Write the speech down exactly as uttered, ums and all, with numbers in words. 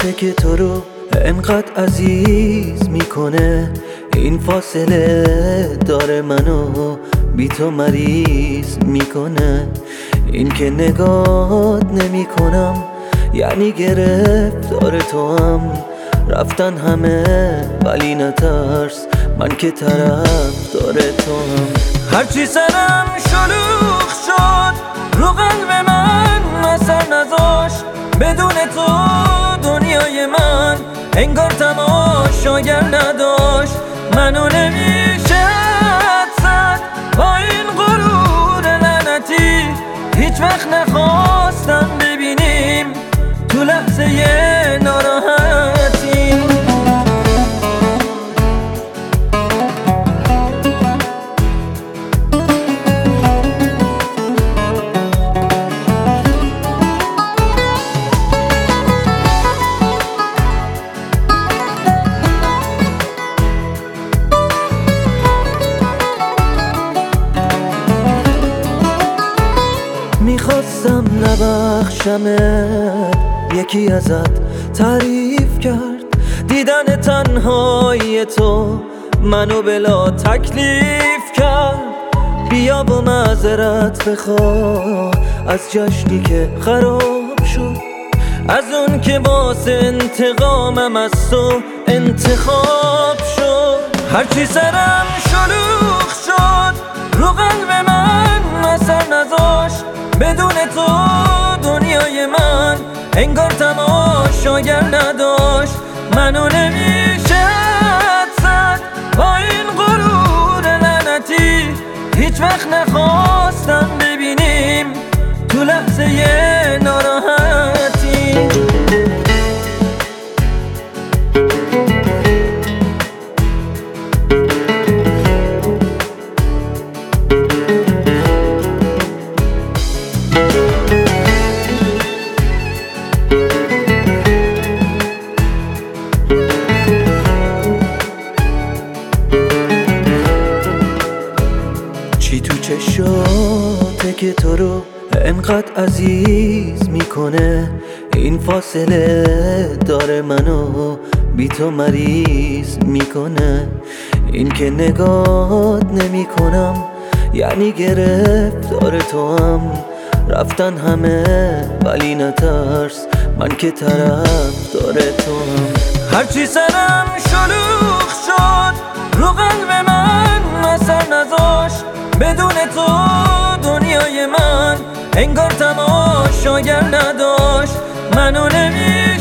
شاته که تو رو انقدر عزیز میکنه، این فاصله داره منو بی تو مریض میکنه. این که نگات نمی کنم یعنی گرفتار تو هم، رفتن همه ولی نترس من که طرف داره تو هم. هرچی سرم شلوغ شد رو قلب من اثر نذاشت، بدون تو دنیای من انگار تماشاگر نداشت. منو نمیشه حد با این غرور لعنتی، هیچ وقت نخواستم ببینیم تو لحظه ناراحتی. میخواستم نبخشمت، یکی ازت تعریف کرد دیدن تنهای تو منو بلا تکلیف کرد. بیا با معذرت بخوا از جشنی که خراب شد، از اون که واسه انتقامم از تو انتخاب شد. هرچی سرم شلوغ شد رو قلب من اثر نذاشت، بدون تو دنیای من انگار تماشاگر نداشت. منو نمیشه حد زد با این غرور لعنتی، هیچ وقت نخواستم ببینیم تو لحظه ناراحتی. چی تو چشاته که تو رو انقدر عزیز میکنه، این فاصله داره منو بی تو مریض میکنه. این که نگات نمی کنم یعنی گرفتار تو هم، رفتن همه ولی نترس من که طرف داره تو هم. هرچی سرم شلوغ شد رو قلب من اثر نذاشت، بدون تو دنیای من انگار تماشاگر نداشت. منو نمی